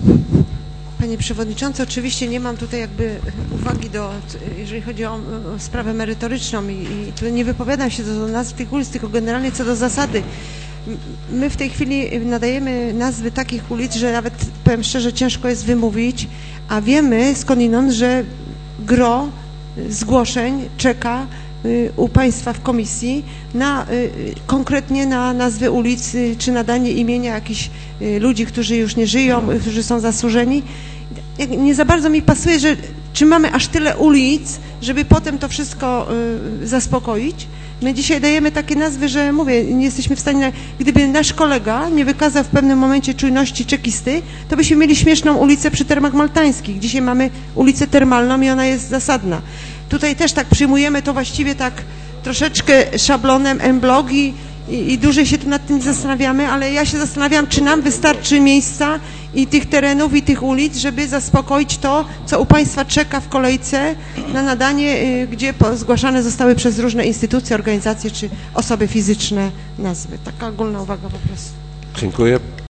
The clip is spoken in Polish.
Panie Przewodniczący, oczywiście nie mam tutaj jakby uwagi jeżeli chodzi o sprawę merytoryczną i tu nie wypowiadam się do nazw tych ulic, tylko generalnie co do zasady. My w tej chwili nadajemy nazwy takich ulic, że nawet, powiem szczerze, ciężko jest wymówić, a wiemy skądinąd, że gro zgłoszeń czeka u Państwa w komisji konkretnie na nazwy ulic, czy nadanie imienia jakichś ludzi, którzy już nie żyją, którzy są zasłużeni. Nie za bardzo mi pasuje, że czy mamy aż tyle ulic, żeby potem to wszystko zaspokoić. My dzisiaj dajemy takie nazwy, że mówię, nie jesteśmy w stanie, gdyby nasz kolega nie wykazał w pewnym momencie czujności czekisty, to byśmy mieli śmieszną ulicę przy Termach Maltańskich. Dzisiaj mamy ulicę termalną i ona jest zasadna. Tutaj też tak przyjmujemy to właściwie tak troszeczkę szablonem M-Blog i dłużej się tu nad tym zastanawiamy, ale ja się zastanawiam, czy nam wystarczy miejsca i tych terenów i tych ulic, żeby zaspokoić to, co u Państwa czeka w kolejce na nadanie, gdzie zgłaszane zostały przez różne instytucje, organizacje czy osoby fizyczne nazwy. Taka ogólna uwaga po prostu. Dziękuję.